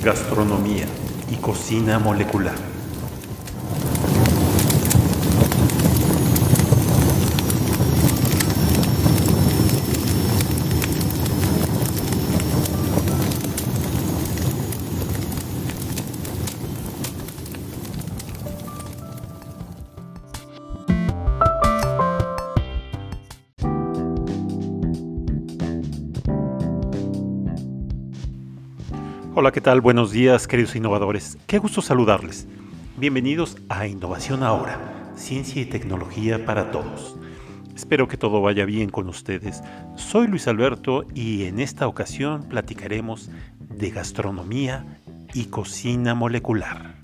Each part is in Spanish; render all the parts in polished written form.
gastronomía y cocina molecular. Hola, ¿qué tal? Buenos días, queridos innovadores. Qué gusto saludarles. Bienvenidos a Innovación Ahora, ciencia y tecnología para todos. Espero que todo vaya bien con ustedes. Soy Luis Alberto y en esta ocasión platicaremos de gastronomía y cocina molecular.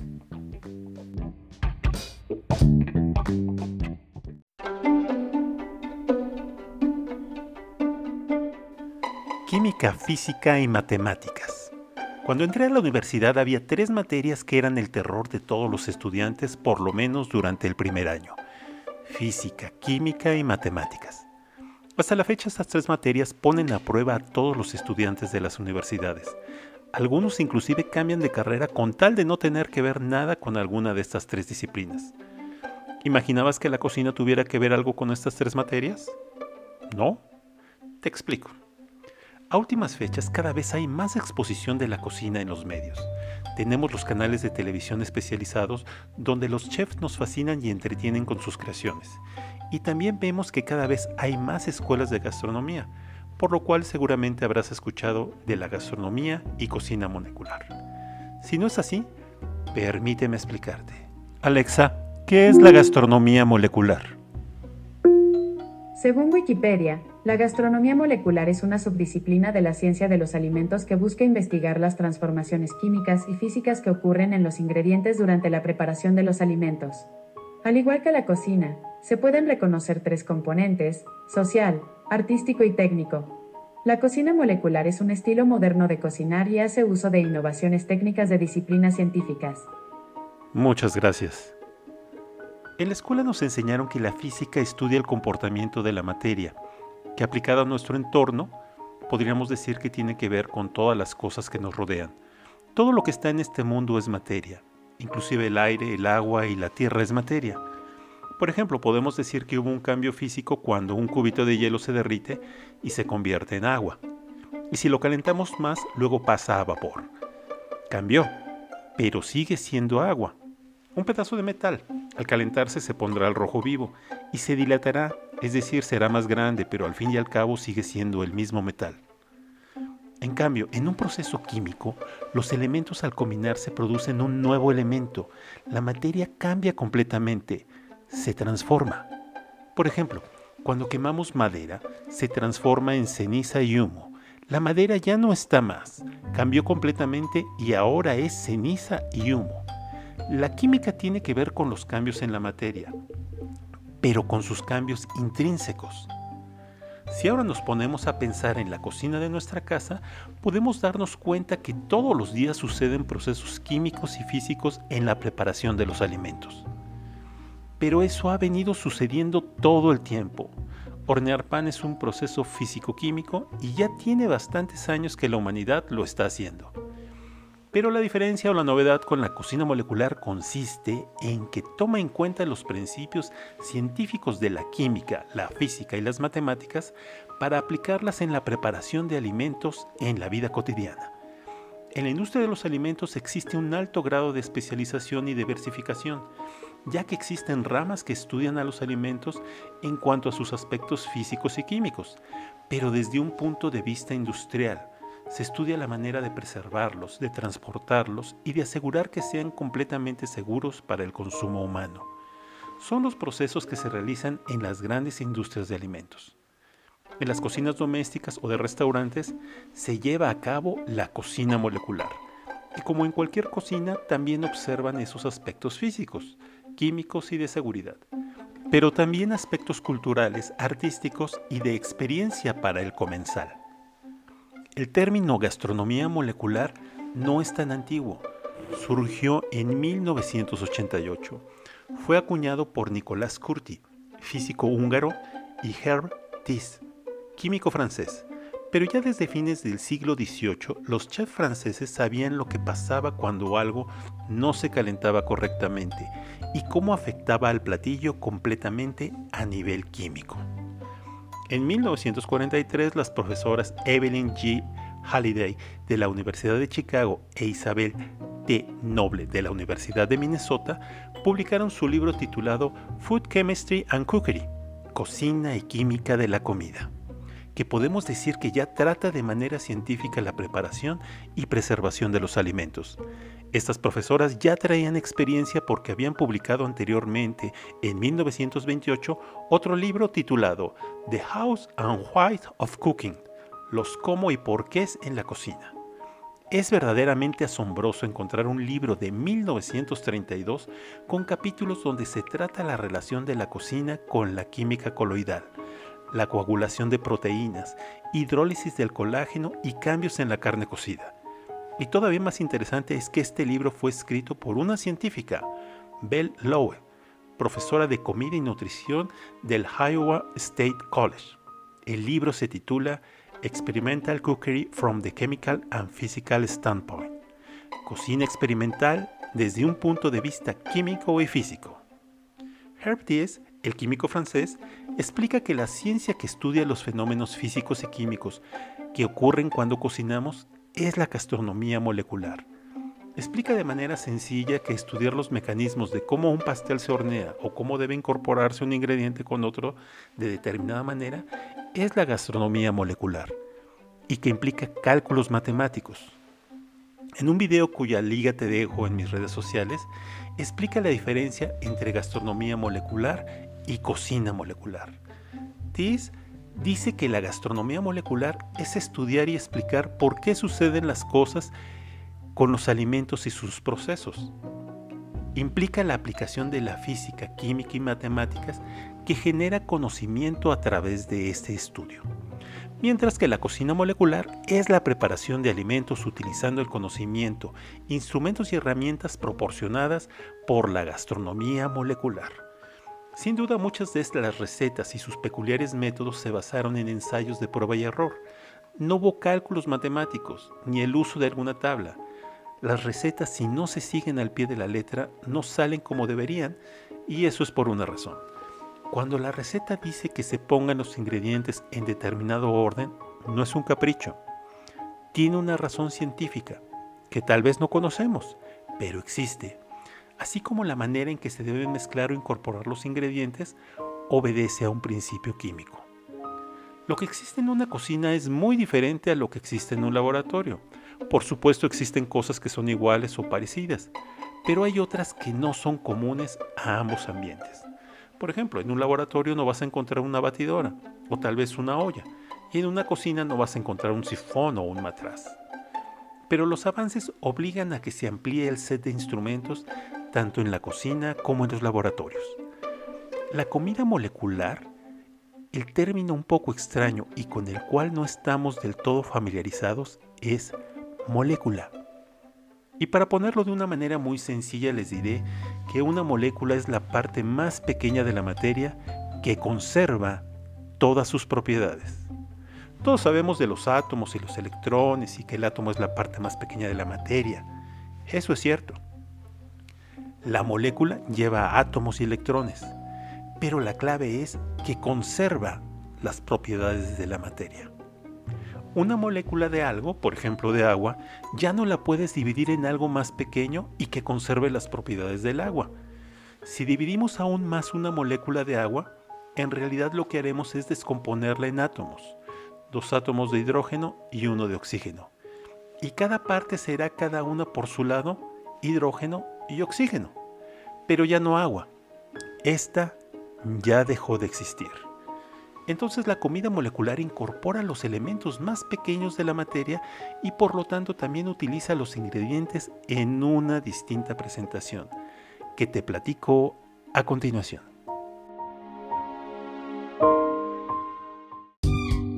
Química, física y matemáticas. Cuando entré a la universidad había 3 materias que eran el terror de todos los estudiantes, por lo menos durante el primer año: física, química y matemáticas. Hasta la fecha estas 3 materias ponen a prueba a todos los estudiantes de las universidades. Algunos inclusive cambian de carrera con tal de no tener que ver nada con alguna de estas 3 disciplinas. ¿Imaginabas que la cocina tuviera que ver algo con estas 3 materias? ¿No? Te explico. A últimas fechas cada vez hay más exposición de la cocina en los medios. Tenemos los canales de televisión especializados donde los chefs nos fascinan y entretienen con sus creaciones. Y también vemos que cada vez hay más escuelas de gastronomía, por lo cual seguramente habrás escuchado de la gastronomía y cocina molecular. Si no es así, permíteme explicarte. Alexa, ¿qué es la gastronomía molecular? Según Wikipedia, la gastronomía molecular es una subdisciplina de la ciencia de los alimentos que busca investigar las transformaciones químicas y físicas que ocurren en los ingredientes durante la preparación de los alimentos. Al igual que la cocina, se pueden reconocer 3 componentes: social, artístico y técnico. La cocina molecular es un estilo moderno de cocinar y hace uso de innovaciones técnicas de disciplinas científicas. Muchas gracias. En la escuela nos enseñaron que la física estudia el comportamiento de la materia, que aplicada a nuestro entorno, podríamos decir que tiene que ver con todas las cosas que nos rodean. Todo lo que está en este mundo es materia, inclusive el aire, el agua y la tierra es materia. Por ejemplo, podemos decir que hubo un cambio físico cuando un cubito de hielo se derrite y se convierte en agua. Y si lo calentamos más, luego pasa a vapor. Cambió, pero sigue siendo agua. Un pedazo de metal, al calentarse se pondrá al rojo vivo y se dilatará, es decir, será más grande, pero al fin y al cabo sigue siendo el mismo metal. En cambio, en un proceso químico, los elementos al combinarse producen un nuevo elemento. La materia cambia completamente, se transforma. Por ejemplo, cuando quemamos madera, se transforma en ceniza y humo. La madera ya no está más, cambió completamente y ahora es ceniza y humo. La química tiene que ver con los cambios en la materia, pero con sus cambios intrínsecos. Si ahora nos ponemos a pensar en la cocina de nuestra casa, podemos darnos cuenta que todos los días suceden procesos químicos y físicos en la preparación de los alimentos. Pero eso ha venido sucediendo todo el tiempo. Hornear pan es un proceso físico-químico y ya tiene bastantes años que la humanidad lo está haciendo. Pero la diferencia o la novedad con la cocina molecular consiste en que toma en cuenta los principios científicos de la química, la física y las matemáticas para aplicarlas en la preparación de alimentos en la vida cotidiana. En la industria de los alimentos existe un alto grado de especialización y diversificación, ya que existen ramas que estudian a los alimentos en cuanto a sus aspectos físicos y químicos, pero desde un punto de vista industrial. Se estudia la manera de preservarlos, de transportarlos y de asegurar que sean completamente seguros para el consumo humano. Son los procesos que se realizan en las grandes industrias de alimentos. En las cocinas domésticas o de restaurantes se lleva a cabo la cocina molecular. Y como en cualquier cocina, también observan esos aspectos físicos, químicos y de seguridad, pero también aspectos culturales, artísticos y de experiencia para el comensal. El término gastronomía molecular no es tan antiguo. Surgió en 1988. Fue acuñado por Nicolas Curti, físico húngaro, y Herb Thies, químico francés, Pero ya desde fines del siglo XVIII, los chefs franceses sabían lo que pasaba cuando algo no se calentaba correctamente y cómo afectaba al platillo completamente a nivel químico. En 1943, las profesoras Evelyn G. Halliday de la Universidad de Chicago e Isabel T. Noble de la Universidad de Minnesota publicaron su libro titulado Food Chemistry and Cookery, Cocina y Química de la Comida, que podemos decir que ya trata de manera científica la preparación y preservación de los alimentos. Estas profesoras ya traían experiencia porque habían publicado anteriormente, en 1928, otro libro titulado The Hows and Whys of Cooking, los cómo y porqués en la cocina. Es verdaderamente asombroso encontrar un libro de 1932 con capítulos donde se trata la relación de la cocina con la química coloidal, la coagulación de proteínas, hidrólisis del colágeno y cambios en la carne cocida. Y todavía más interesante es que este libro fue escrito por una científica, Belle Lowe, profesora de comida y nutrición del Iowa State College. El libro se titula Experimental Cookery from the Chemical and Physical Standpoint, cocina experimental desde un punto de vista químico y físico. Herb Diez, el químico francés, explica que la ciencia que estudia los fenómenos físicos y químicos que ocurren cuando cocinamos es la gastronomía molecular. Explica de manera sencilla que estudiar los mecanismos de cómo un pastel se hornea o cómo debe incorporarse un ingrediente con otro de determinada manera es la gastronomía molecular y que implica cálculos matemáticos. En un video cuya liga te dejo en mis redes sociales, explica la diferencia entre gastronomía molecular y cocina molecular. Diez dice que la gastronomía molecular es estudiar y explicar por qué suceden las cosas con los alimentos y sus procesos. Implica la aplicación de la física, química y matemáticas que genera conocimiento a través de este estudio. Mientras que la cocina molecular es la preparación de alimentos utilizando el conocimiento, instrumentos y herramientas proporcionadas por la gastronomía molecular. Sin duda, muchas de estas recetas y sus peculiares métodos se basaron en ensayos de prueba y error. No hubo cálculos matemáticos, ni el uso de alguna tabla. Las recetas, si no se siguen al pie de la letra, no salen como deberían, y eso es por una razón. Cuando la receta dice que se pongan los ingredientes en determinado orden, no es un capricho. Tiene una razón científica, que tal vez no conocemos, pero existe. Así como la manera en que se deben mezclar o incorporar los ingredientes obedece a un principio químico. Lo que existe en una cocina es muy diferente a lo que existe en un laboratorio. Por supuesto, existen cosas que son iguales o parecidas, pero hay otras que no son comunes a ambos ambientes. Por ejemplo, en un laboratorio no vas a encontrar una batidora o tal vez una olla, y en una cocina no vas a encontrar un sifón o un matraz. Pero los avances obligan a que se amplíe el set de instrumentos tanto en la cocina como en los laboratorios. La comida molecular, el término un poco extraño y con el cual no estamos del todo familiarizados, es molécula. Y para ponerlo de una manera muy sencilla les diré que una molécula es la parte más pequeña de la materia que conserva todas sus propiedades. Todos sabemos de los átomos y los electrones y que el átomo es la parte más pequeña de la materia. Eso es cierto. La molécula lleva átomos y electrones, pero la clave es que conserva las propiedades de la materia. Una molécula de algo, por ejemplo de agua, ya no la puedes dividir en algo más pequeño y que conserve las propiedades del agua. Si dividimos aún más una molécula de agua, en realidad lo que haremos es descomponerla en átomos, 2 átomos de hidrógeno y 1 de oxígeno. Y cada parte será cada una por su lado, hidrógeno y oxígeno, pero ya no agua. Esta ya dejó de existir. Entonces la comida molecular incorpora los elementos más pequeños de la materia y por lo tanto también utiliza los ingredientes en una distinta presentación, que te platico a continuación.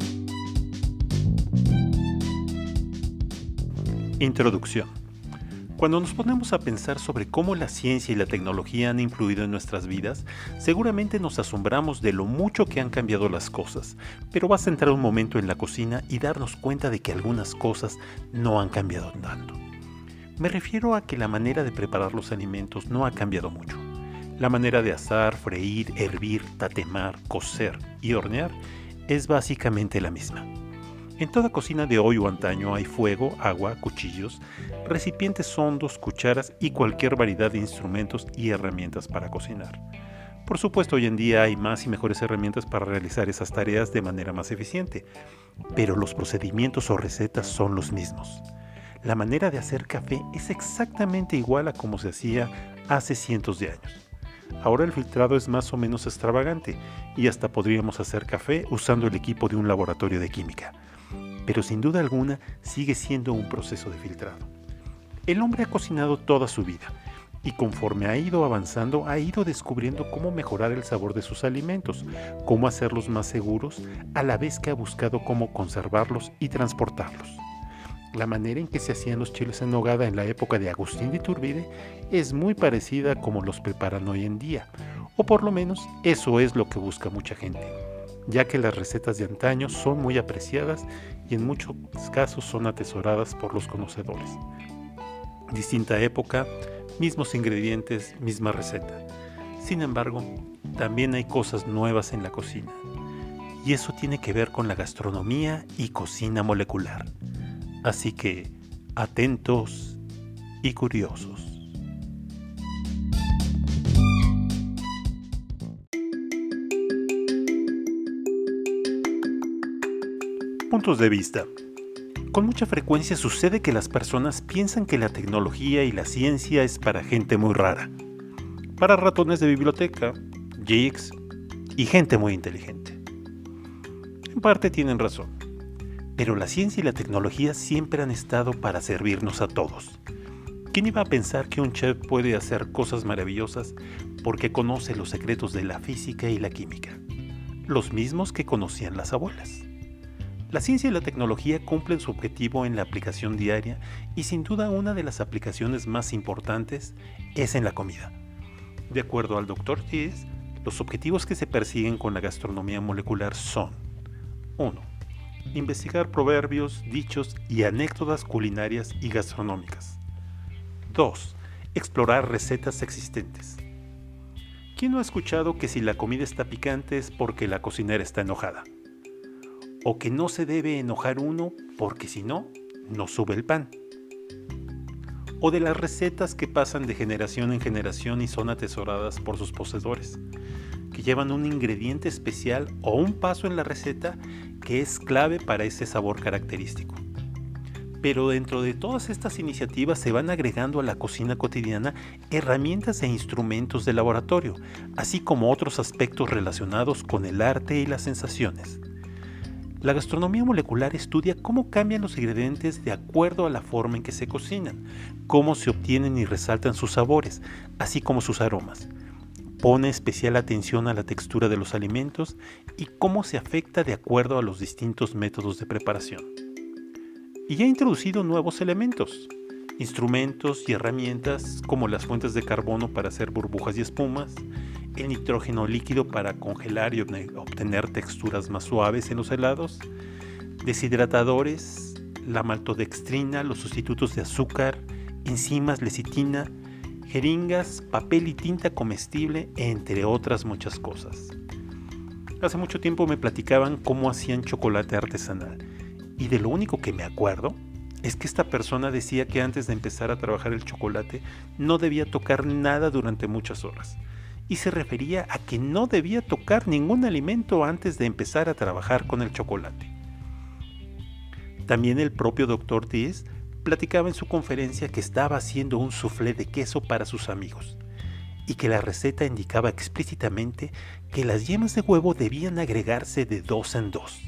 Introducción. Cuando nos ponemos a pensar sobre cómo la ciencia y la tecnología han influido en nuestras vidas, seguramente nos asombramos de lo mucho que han cambiado las cosas, pero basta entrar un momento en la cocina y darnos cuenta de que algunas cosas no han cambiado tanto. Me refiero a que la manera de preparar los alimentos no ha cambiado mucho. La manera de asar, freír, hervir, tatemar, cocer y hornear es básicamente la misma. En toda cocina de hoy o antaño hay fuego, agua, cuchillos, recipientes hondos, cucharas y cualquier variedad de instrumentos y herramientas para cocinar. Por supuesto, hoy en día hay más y mejores herramientas para realizar esas tareas de manera más eficiente, pero los procedimientos o recetas son los mismos. La manera de hacer café es exactamente igual a como se hacía hace cientos de años. Ahora el filtrado es más o menos extravagante y hasta podríamos hacer café usando el equipo de un laboratorio de química. Pero sin duda alguna sigue siendo un proceso de filtrado. El hombre ha cocinado toda su vida y conforme ha ido avanzando ha ido descubriendo cómo mejorar el sabor de sus alimentos, cómo hacerlos más seguros, a la vez que ha buscado cómo conservarlos y transportarlos. La manera en que se hacían los chiles en nogada en la época de Agustín de Iturbide es muy parecida a como los preparan hoy en día, o por lo menos eso es lo que busca mucha gente, ya que las recetas de antaño son muy apreciadas y en muchos casos son atesoradas por los conocedores. Distinta época, mismos ingredientes, misma receta. Sin embargo, también hay cosas nuevas en la cocina, y eso tiene que ver con la gastronomía y cocina molecular. Así que, atentos y curiosos. Puntos de vista. Con mucha frecuencia sucede que las personas piensan que la tecnología y la ciencia es para gente muy rara, para ratones de biblioteca, geeks y gente muy inteligente. En parte tienen razón, pero la ciencia y la tecnología siempre han estado para servirnos a todos. ¿Quién iba a pensar que un chef puede hacer cosas maravillosas porque conoce los secretos de la física y la química? Los mismos que conocían las abuelas. La ciencia y la tecnología cumplen su objetivo en la aplicación diaria y sin duda una de las aplicaciones más importantes es en la comida. De acuerdo al Dr. Tees, los objetivos que se persiguen con la gastronomía molecular son 1. Investigar proverbios, dichos y anécdotas culinarias y gastronómicas. 2. Explorar recetas existentes. ¿Quién no ha escuchado que si la comida está picante es porque la cocinera está enojada? O que no se debe enojar uno porque si no, no sube el pan. O de las recetas que pasan de generación en generación y son atesoradas por sus poseedores, que llevan un ingrediente especial o un paso en la receta que es clave para ese sabor característico. Pero dentro de todas estas iniciativas se van agregando a la cocina cotidiana herramientas e instrumentos de laboratorio, así como otros aspectos relacionados con el arte y las sensaciones. La gastronomía molecular estudia cómo cambian los ingredientes de acuerdo a la forma en que se cocinan, cómo se obtienen y resaltan sus sabores, así como sus aromas. Pone especial atención a la textura de los alimentos y cómo se afecta de acuerdo a los distintos métodos de preparación. Y ha introducido nuevos elementos, instrumentos y herramientas como las fuentes de carbono para hacer burbujas y espumas, el nitrógeno líquido para congelar y obtener texturas más suaves en los helados, deshidratadores, la maltodextrina, los sustitutos de azúcar, enzimas, lecitina, jeringas, papel y tinta comestible, entre otras muchas cosas. Hace mucho tiempo me platicaban cómo hacían chocolate artesanal, y de lo único que me acuerdo es que esta persona decía que antes de empezar a trabajar el chocolate no debía tocar nada durante muchas horas. Y se refería a que no debía tocar ningún alimento antes de empezar a trabajar con el chocolate. También el propio Dr. Tees platicaba en su conferencia que estaba haciendo un soufflé de queso para sus amigos y que la receta indicaba explícitamente que las yemas de huevo debían agregarse de 2 en 2.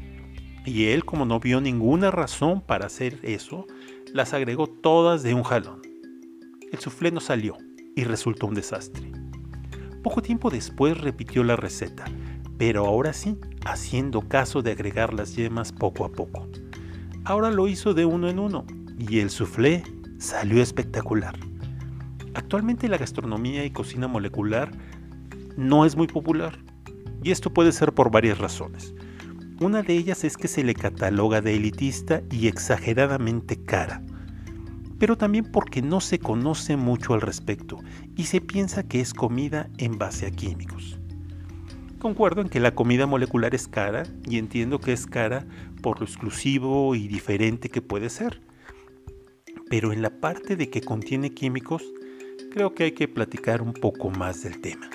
Y él, como no vio ninguna razón para hacer eso, las agregó todas de un jalón. El soufflé no salió y resultó un desastre. Poco tiempo después repitió la receta, pero ahora sí, haciendo caso de agregar las yemas poco a poco. Ahora lo hizo de uno en uno, y el soufflé salió espectacular. Actualmente la gastronomía y cocina molecular no es muy popular, y esto puede ser por varias razones. Una de ellas es que se le cataloga de elitista y exageradamente cara, pero también porque no se conoce mucho al respecto y se piensa que es comida en base a químicos. Concuerdo en que la comida molecular es cara y entiendo que es cara por lo exclusivo y diferente que puede ser, pero en la parte de que contiene químicos, creo que hay que platicar un poco más del tema.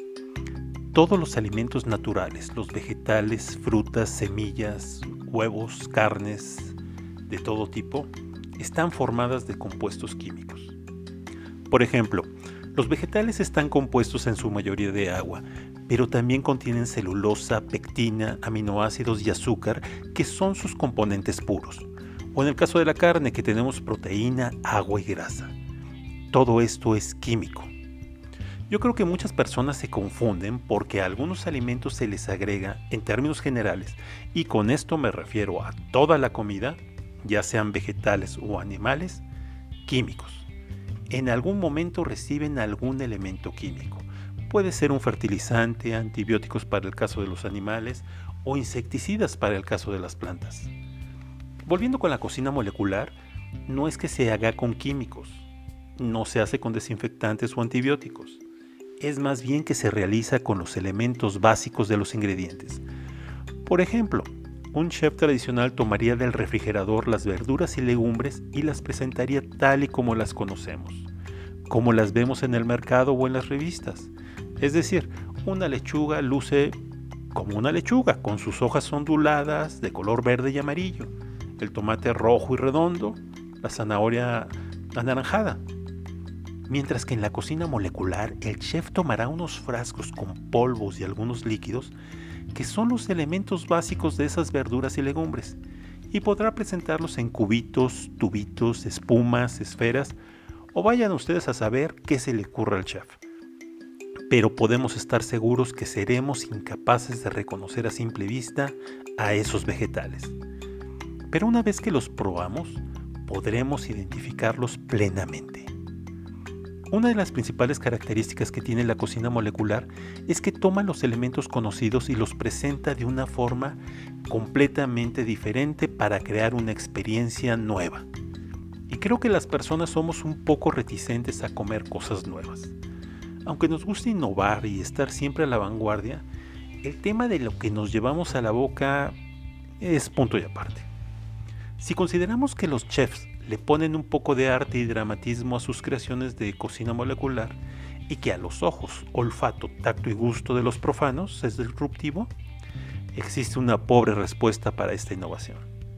Todos los alimentos naturales, los vegetales, frutas, semillas, huevos, carnes, de todo tipo, están formadas de compuestos químicos. Por ejemplo, los vegetales están compuestos en su mayoría de agua, pero también contienen celulosa, pectina, aminoácidos y azúcar, que son sus componentes puros. O en el caso de la carne, que tenemos proteína, agua y grasa. Todo esto es químico. Yo creo que muchas personas se confunden porque a algunos alimentos se les agrega, en términos generales, y con esto me refiero a toda la comida, ya sean vegetales o animales, químicos. En algún momento reciben algún elemento químico. Puede ser un fertilizante, antibióticos para el caso de los animales o insecticidas para el caso de las plantas. Volviendo con la cocina molecular, no es que se haga con químicos, no se hace con desinfectantes o antibióticos. Es más bien que se realiza con los elementos básicos de los ingredientes. Por ejemplo, un chef tradicional tomaría del refrigerador las verduras y legumbres y las presentaría tal y como las conocemos, como las vemos en el mercado o en las revistas. Es decir, una lechuga luce como una lechuga, con sus hojas onduladas de color verde y amarillo, el tomate rojo y redondo, la zanahoria anaranjada. Mientras que en la cocina molecular, el chef tomará unos frascos con polvos y algunos líquidos que son los elementos básicos de esas verduras y legumbres, y podrá presentarlos en cubitos, tubitos, espumas, esferas, o vayan ustedes a saber qué se le ocurre al chef. Pero podemos estar seguros que seremos incapaces de reconocer a simple vista a esos vegetales. Pero una vez que los probamos, podremos identificarlos plenamente. Una de las principales características que tiene la cocina molecular es que toma los elementos conocidos y los presenta de una forma completamente diferente para crear una experiencia nueva. Y creo que las personas somos un poco reticentes a comer cosas nuevas. Aunque nos gusta innovar y estar siempre a la vanguardia, el tema de lo que nos llevamos a la boca es punto y aparte. Si consideramos que los chefs le ponen un poco de arte y dramatismo a sus creaciones de cocina molecular y que a los ojos, olfato, tacto y gusto de los profanos es disruptivo, existe una pobre respuesta para esta innovación.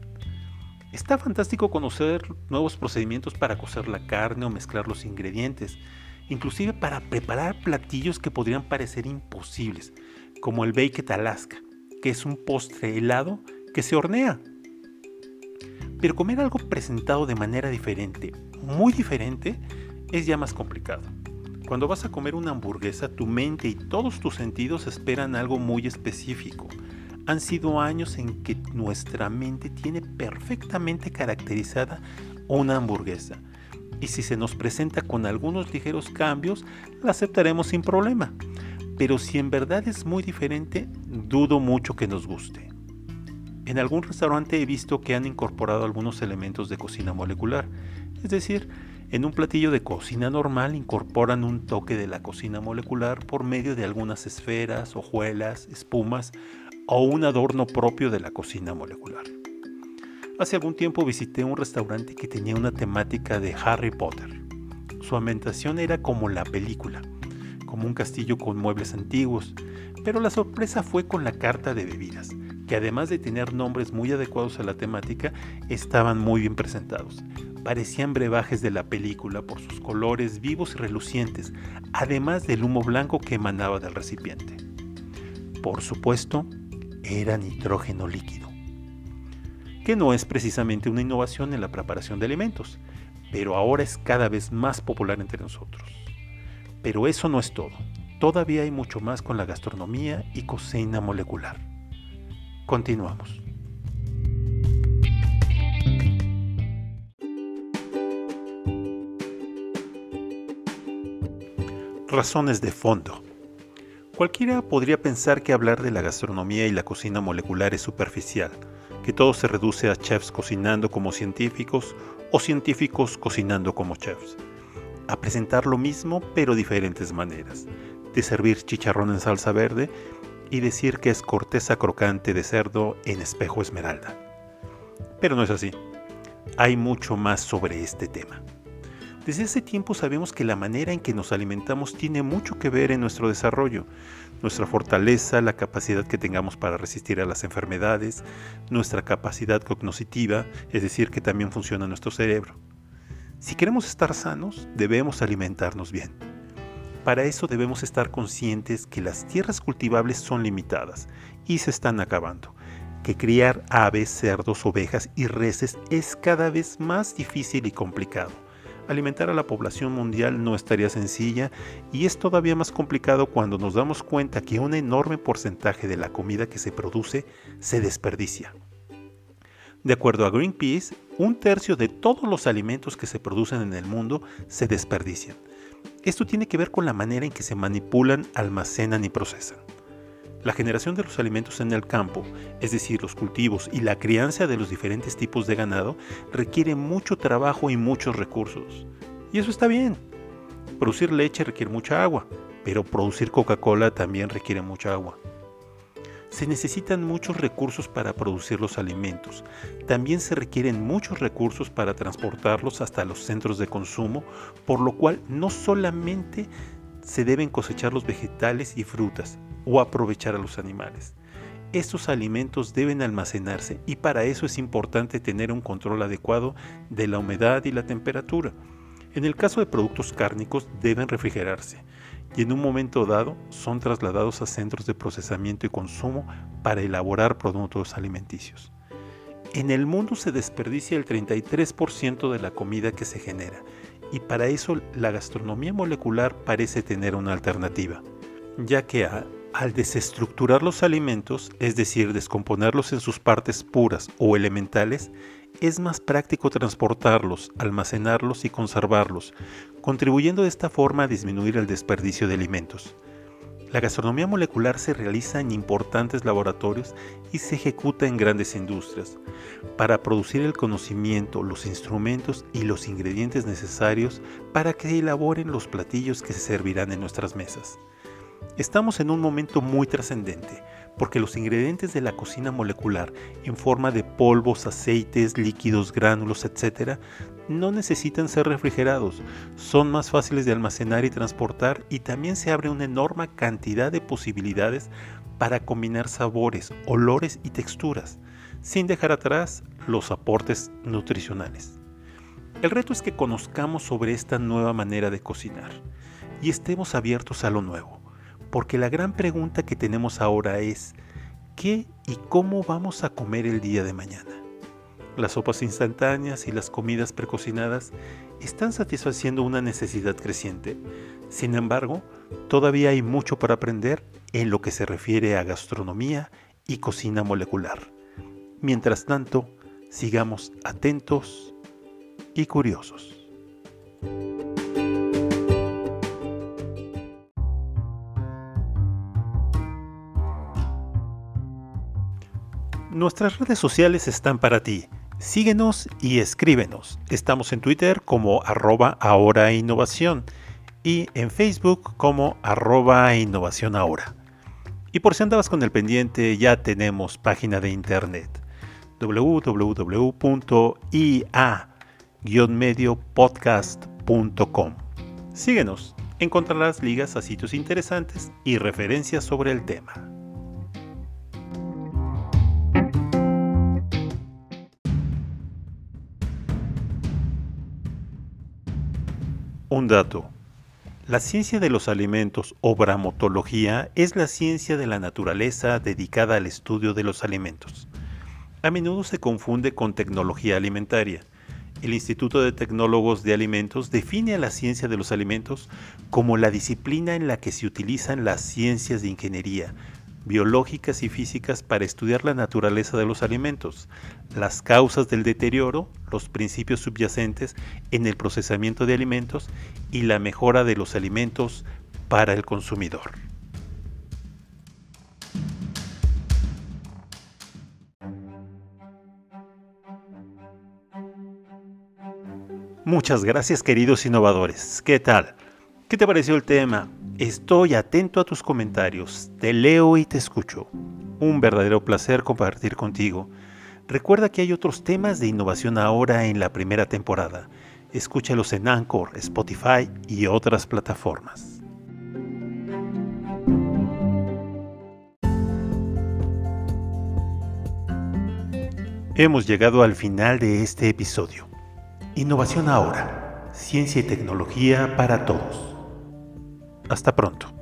Está fantástico conocer nuevos procedimientos para cocer la carne o mezclar los ingredientes, inclusive para preparar platillos que podrían parecer imposibles, como el Baked Alaska, que es un postre helado que se hornea. Pero comer algo presentado de manera diferente, muy diferente, es ya más complicado. Cuando vas a comer una hamburguesa, tu mente y todos tus sentidos esperan algo muy específico. Han sido años en que nuestra mente tiene perfectamente caracterizada una hamburguesa. Y si se nos presenta con algunos ligeros cambios, la aceptaremos sin problema. Pero si en verdad es muy diferente, dudo mucho que nos guste. En algún restaurante he visto que han incorporado algunos elementos de cocina molecular, es decir, en un platillo de cocina normal incorporan un toque de la cocina molecular por medio de algunas esferas, hojuelas, espumas o un adorno propio de la cocina molecular. Hace algún tiempo visité un restaurante que tenía una temática de Harry Potter. Su ambientación era como la película, como un castillo con muebles antiguos, pero la sorpresa fue con la carta de bebidas, que además de tener nombres muy adecuados a la temática, estaban muy bien presentados. Parecían brebajes de la película por sus colores vivos y relucientes, además del humo blanco que emanaba del recipiente. Por supuesto, era nitrógeno líquido, que no es precisamente una innovación en la preparación de alimentos, pero ahora es cada vez más popular entre nosotros. Pero eso no es todo. Todavía hay mucho más con la gastronomía y cocina molecular. Continuamos. Razones de fondo. Cualquiera podría pensar que hablar de la gastronomía y la cocina molecular es superficial, que todo se reduce a chefs cocinando como científicos o científicos cocinando como chefs. A presentar lo mismo pero diferentes maneras, de servir chicharrón en salsa verde y decir que es corteza crocante de cerdo en espejo esmeralda. Pero no es así. Hay mucho más sobre este tema. Desde hace tiempo sabemos que la manera en que nos alimentamos tiene mucho que ver en nuestro desarrollo, nuestra fortaleza, la capacidad que tengamos para resistir a las enfermedades, nuestra capacidad cognitiva, es decir, que también funciona nuestro cerebro. Si queremos estar sanos, debemos alimentarnos bien. Para eso debemos estar conscientes que las tierras cultivables son limitadas y se están acabando, que criar aves, cerdos, ovejas y reses es cada vez más difícil y complicado. Alimentar a la población mundial no estaría sencilla y es todavía más complicado cuando nos damos cuenta que un enorme porcentaje de la comida que se produce se desperdicia. De acuerdo a Greenpeace, 1/3 de todos los alimentos que se producen en el mundo se desperdician. Esto tiene que ver con la manera en que se manipulan, almacenan y procesan. La generación de los alimentos en el campo, es decir, los cultivos y la crianza de los diferentes tipos de ganado, requiere mucho trabajo y muchos recursos. Y eso está bien. Producir leche requiere mucha agua, pero producir Coca-Cola también requiere mucha agua. Se necesitan muchos recursos para producir los alimentos. También se requieren muchos recursos para transportarlos hasta los centros de consumo, por lo cual no solamente se deben cosechar los vegetales y frutas o aprovechar a los animales. Estos alimentos deben almacenarse y para eso es importante tener un control adecuado de la humedad y la temperatura. En el caso de productos cárnicos deben refrigerarse y en un momento dado son trasladados a centros de procesamiento y consumo para elaborar productos alimenticios. En el mundo se desperdicia el 33% de la comida que se genera y para eso la gastronomía molecular parece tener una alternativa, ya que al desestructurar los alimentos, es decir, descomponerlos en sus partes puras o elementales, es más práctico transportarlos, almacenarlos y conservarlos, contribuyendo de esta forma a disminuir el desperdicio de alimentos. La gastronomía molecular se realiza en importantes laboratorios y se ejecuta en grandes industrias para producir el conocimiento, los instrumentos y los ingredientes necesarios para que elaboren los platillos que se servirán en nuestras mesas. Estamos en un momento muy trascendente porque los ingredientes de la cocina molecular en forma de polvos, aceites, líquidos, gránulos, etc. no necesitan ser refrigerados, son más fáciles de almacenar y transportar y también se abre una enorme cantidad de posibilidades para combinar sabores, olores y texturas, sin dejar atrás los aportes nutricionales. El reto es que conozcamos sobre esta nueva manera de cocinar y estemos abiertos a lo nuevo. Porque la gran pregunta que tenemos ahora es, ¿qué y cómo vamos a comer el día de mañana? Las sopas instantáneas y las comidas precocinadas están satisfaciendo una necesidad creciente. Sin embargo, todavía hay mucho para aprender en lo que se refiere a gastronomía y cocina molecular. Mientras tanto, sigamos atentos y curiosos. Nuestras redes sociales están para ti. Síguenos y escríbenos. Estamos en Twitter como @ahorainnovación y en Facebook como @innovacionahora. Y por si andabas con el pendiente, ya tenemos página de internet www.ia-mediopodcast.com. Síguenos, encontrarás ligas a sitios interesantes y referencias sobre el tema. Un dato. La ciencia de los alimentos o bramotología es la ciencia de la naturaleza dedicada al estudio de los alimentos. A menudo se confunde con tecnología alimentaria. El Instituto de Tecnólogos de Alimentos define a la ciencia de los alimentos como la disciplina en la que se utilizan las ciencias de ingeniería, biológicas y físicas para estudiar la naturaleza de los alimentos, las causas del deterioro, los principios subyacentes en el procesamiento de alimentos y la mejora de los alimentos para el consumidor. Muchas gracias, queridos innovadores. ¿Qué tal? ¿Qué te pareció el tema? Estoy atento a tus comentarios, te leo y te escucho. Un verdadero placer compartir contigo. Recuerda que hay otros temas de innovación ahora en la primera temporada. Escúchalos en Anchor, Spotify y otras plataformas. Hemos llegado al final de este episodio. Innovación ahora. Ciencia y tecnología para todos. Hasta pronto.